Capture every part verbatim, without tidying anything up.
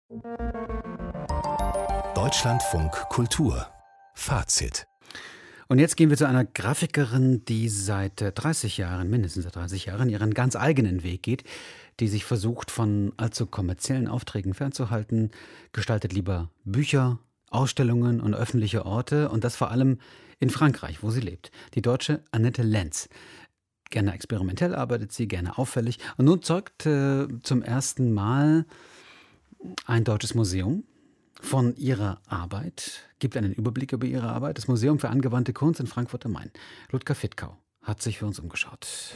Deutschlandfunk Kultur. Fazit. Und jetzt gehen wir zu einer Grafikerin, die seit dreißig Jahren, mindestens seit dreißig Jahren, ihren ganz eigenen Weg geht, die sich versucht, von allzu kommerziellen Aufträgen fernzuhalten, gestaltet lieber Bücher, Ausstellungen und öffentliche Orte und das vor allem in Frankreich, wo sie lebt. Die Deutsche Annette Lenz. Gerne experimentell arbeitet sie, gerne auffällig. Und nun zeugt äh, zum ersten Mal ein deutsches Museum von ihrer Arbeit, gibt einen Überblick über ihre Arbeit. Das Museum für angewandte Kunst in Frankfurt am Main. Ludger Fittkau hat sich für uns umgeschaut.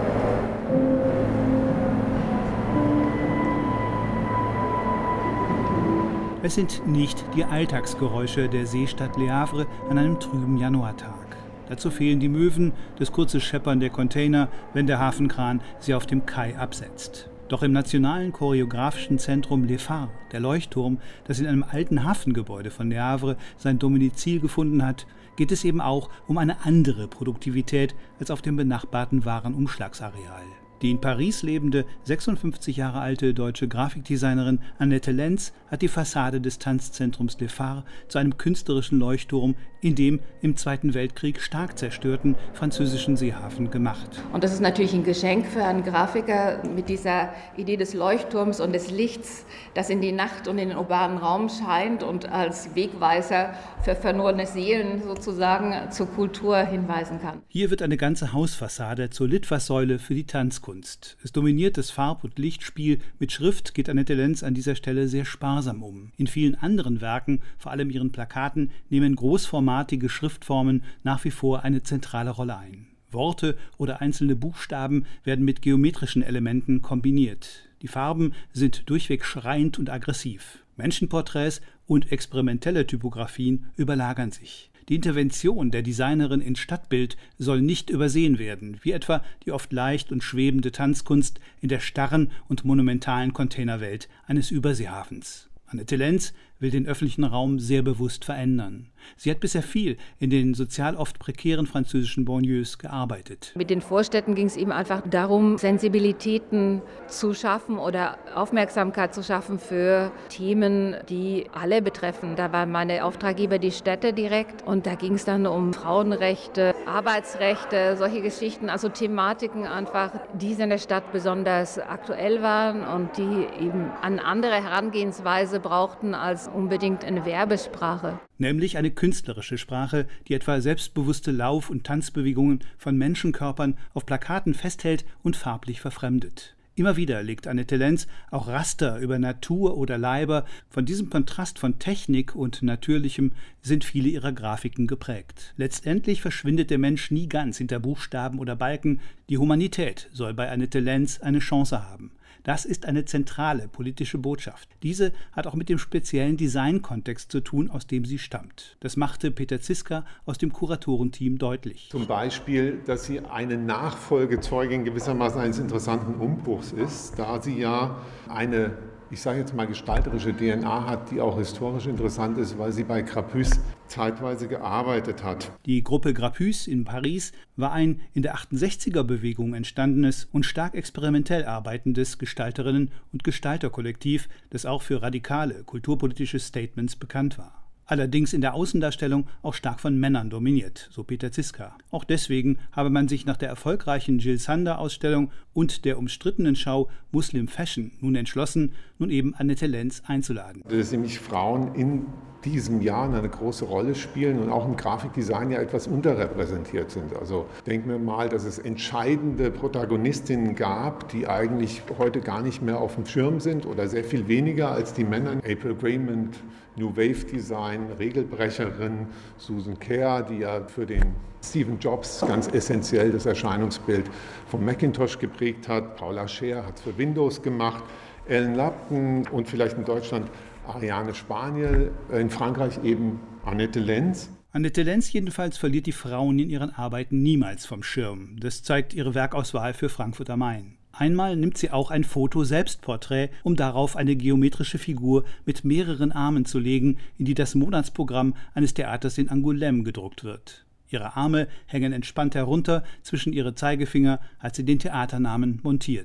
Es sind nicht die Alltagsgeräusche der Seestadt Le Havre an einem trüben Januartag. Dazu fehlen die Möwen, das kurze Scheppern der Container, wenn der Hafenkran sie auf dem Kai absetzt. Doch im nationalen choreografischen Zentrum Le Phare, der Leuchtturm, das in einem alten Hafengebäude von Le Havre sein Domizil gefunden hat, geht es eben auch um eine andere Produktivität als auf dem benachbarten Warenumschlagsareal. Die in Paris lebende, sechsundfünfzig Jahre alte deutsche Grafikdesignerin Annette Lenz hat die Fassade des Tanzzentrums Le Phare zu einem künstlerischen Leuchtturm in dem im Zweiten Weltkrieg stark zerstörten französischen Seehafen gemacht. Und das ist natürlich ein Geschenk für einen Grafiker mit dieser Idee des Leuchtturms und des Lichts, das in die Nacht und in den urbanen Raum scheint und als Wegweiser für verlorene Seelen sozusagen zur Kultur hinweisen kann. Hier wird eine ganze Hausfassade zur Litfaßsäule für die Tanzkunst. Es dominiert das Farb- und Lichtspiel. Mit Schrift geht Annette Lenz an dieser Stelle sehr sparsam um. In vielen anderen Werken, vor allem ihren Plakaten, nehmen großformatige Schriftformen nach wie vor eine zentrale Rolle ein. Worte oder einzelne Buchstaben werden mit geometrischen Elementen kombiniert. Die Farben sind durchweg schreiend und aggressiv. Menschenporträts und experimentelle Typografien überlagern sich. Die Intervention der Designerin ins Stadtbild soll nicht übersehen werden, wie etwa die oft leicht und schwebende Tanzkunst in der starren und monumentalen Containerwelt eines Überseehafens. Annette Lenz will den öffentlichen Raum sehr bewusst verändern. Sie hat bisher viel in den sozial oft prekären französischen Banlieues gearbeitet. Mit den Vorstädten ging es eben einfach darum, Sensibilitäten zu schaffen oder Aufmerksamkeit zu schaffen für Themen, die alle betreffen. Da waren meine Auftraggeber die Städte direkt und da ging es dann um Frauenrechte, Arbeitsrechte, solche Geschichten, also Thematiken einfach, die in der Stadt besonders aktuell waren und die eben eine andere Herangehensweise brauchten als unbedingt eine Werbesprache. Nämlich eine künstlerische Sprache, die etwa selbstbewusste Lauf- und Tanzbewegungen von Menschenkörpern auf Plakaten festhält und farblich verfremdet. Immer wieder legt Annette Lenz auch Raster über Natur oder Leiber. Von diesem Kontrast von Technik und Natürlichem sind viele ihrer Grafiken geprägt. Letztendlich verschwindet der Mensch nie ganz hinter Buchstaben oder Balken. Die Humanität soll bei Annette Lenz eine Chance haben. Das ist eine zentrale politische Botschaft. Diese hat auch mit dem speziellen Designkontext zu tun, aus dem sie stammt. Das machte Peter Ziska aus dem Kuratorenteam deutlich. Zum Beispiel, dass sie eine Nachfolgezeugin gewissermaßen eines interessanten Umbruchs ist, da sie ja eine, ich sage jetzt mal, gestalterische D N A hat, die auch historisch interessant ist, weil sie bei Grapus zeitweise gearbeitet hat. Die Gruppe Grapus in Paris war ein in der achtundsechziger-Bewegung entstandenes und stark experimentell arbeitendes Gestalterinnen- und Gestalterkollektiv, das auch für radikale kulturpolitische Statements bekannt war. Allerdings in der Außendarstellung auch stark von Männern dominiert, so Peter Ziska. Auch deswegen habe man sich nach der erfolgreichen Jill Sander-Ausstellung und der umstrittenen Schau Muslim Fashion nun entschlossen, nun eben Annette Lenz einzuladen. Dass nämlich Frauen in diesem Jahr eine große Rolle spielen und auch im Grafikdesign ja etwas unterrepräsentiert sind. Also denken wir mal, dass es entscheidende Protagonistinnen gab, die eigentlich heute gar nicht mehr auf dem Schirm sind oder sehr viel weniger als die Männer. April Raymond, New Wave Design, Regelbrecherin, Susan Kare, die ja für den Steve Jobs ganz essentiell das Erscheinungsbild von Macintosh geprägt hat. Paula Scher hat es für Windows gemacht. Ellen Lupton und vielleicht in Deutschland Ariane Spaniel, in Frankreich eben Annette Lenz. Annette Lenz jedenfalls verliert die Frauen in ihren Arbeiten niemals vom Schirm. Das zeigt ihre Werkauswahl für Frankfurt am Main. Einmal nimmt sie auch ein Foto-Selbstporträt, um darauf eine geometrische Figur mit mehreren Armen zu legen, in die das Monatsprogramm eines Theaters in Angoulême gedruckt wird. Ihre Arme hängen entspannt herunter, zwischen ihre Zeigefinger hat sie den Theaternamen montiert.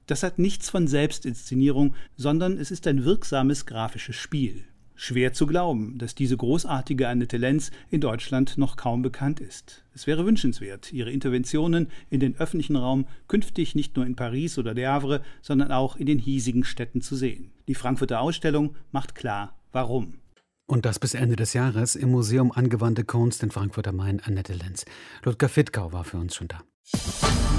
Das hat nichts von Selbstinszenierung, sondern es ist ein wirksames grafisches Spiel. Schwer zu glauben, dass diese großartige Annette Lenz in Deutschland noch kaum bekannt ist. Es wäre wünschenswert, ihre Interventionen in den öffentlichen Raum künftig nicht nur in Paris oder Le Havre, sondern auch in den hiesigen Städten zu sehen. Die Frankfurter Ausstellung macht klar, warum. Und das bis Ende des Jahres im Museum Angewandte Kunst in Frankfurt am Main, Annette Lenz. Ludger Fittkau war für uns schon da.